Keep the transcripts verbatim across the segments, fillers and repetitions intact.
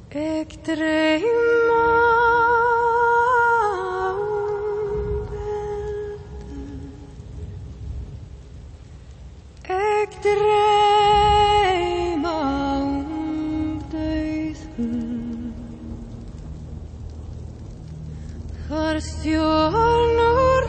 Ik drömma om bälten. Ik drömma om döden. För stjärnor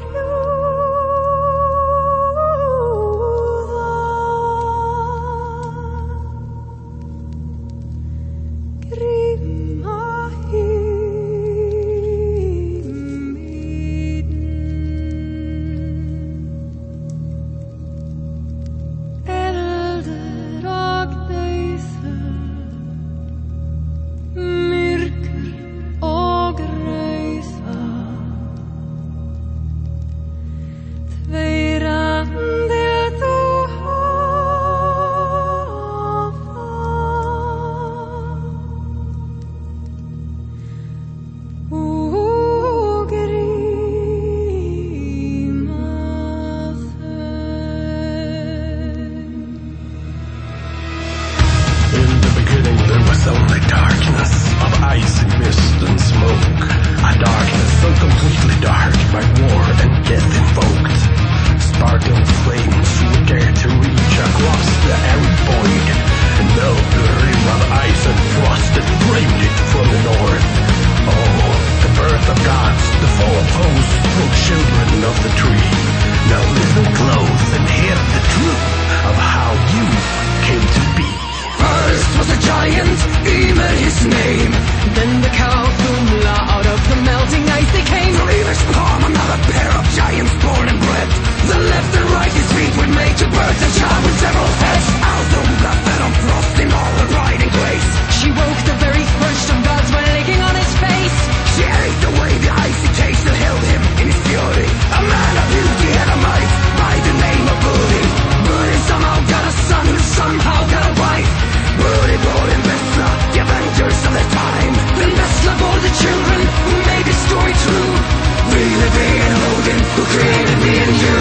only darkness of ice and mist and smoke, a darkness so completely dark by war and death invoked. Sparkling flames would dare to reach across the arid void and melt the rim of ice and frost that framed it from the north. Oh, the birth of gods, the fall of hosts, O children of the tree. Now listen close and hear the truth of how you came to be. First was a giant, Ymir his name. Then the Kalthumla, out of the melting ice they came. From Ymir's palm another pair of giants born and bred. The left and right his feet would make to birds and child with several heads. Althumla fed on frost in all her riding grace. She woke the very first of gods by licking on his face. She ate away the icy taste that held him in his fury. A man of beauty and a might by the name of Buri. Buri somehow got a son who somehow got a wife. Buri brought in Vesla, the avengers of their time. Then Vesla bore the children who made this story true. Reliving and Odin who created me and you.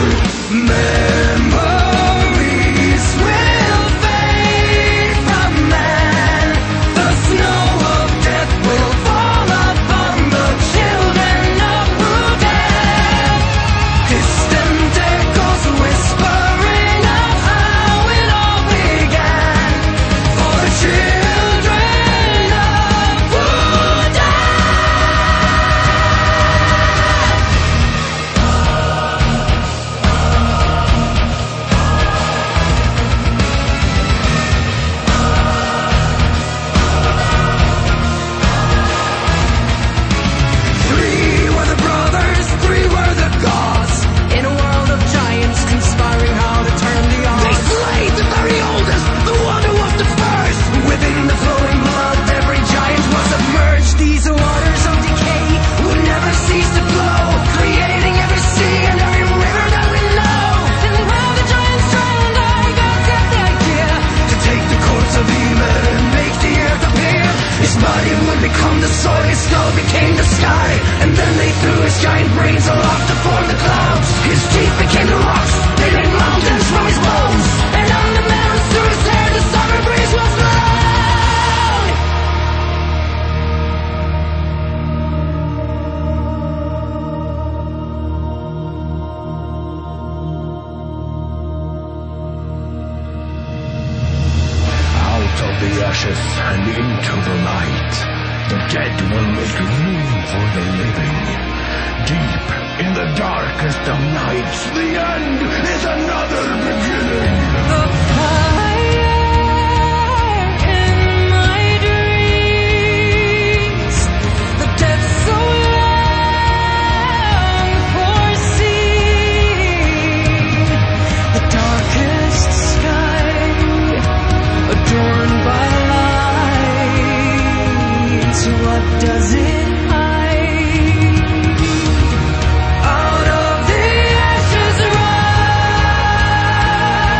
Memories will fade from man. The snow of death will fall upon the children of Udeth. Distant echoes whispering of how it all began. For the children of Udeth. Three were the brothers, three were the gods. In a world of giants conspiring how to turn the odds. They slayed the very oldest, the one who was the first. Within the flowing blood, every giant was submerged. These waters of decay would never cease to flow, creating every sea and every river that we know. And while the giants drowned, our gods got the idea to take the corpse of Ymir and make the earth appear. His body would become the soil, his skull became the sky. And then they threw his giant brains aloft to form the clouds. His teeth became the rocks, they made mountains from his bones. And on the mountains through his hair the summer breeze was blown. Out of the ashes and into the light, the dead will make room for the living. Deep in the darkest of nights, the end is another beginning. The fire in my dreams, the death so long foreseen, the darkest sky adorned by lights. What does it hide? Out of the ashes rise.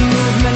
movement.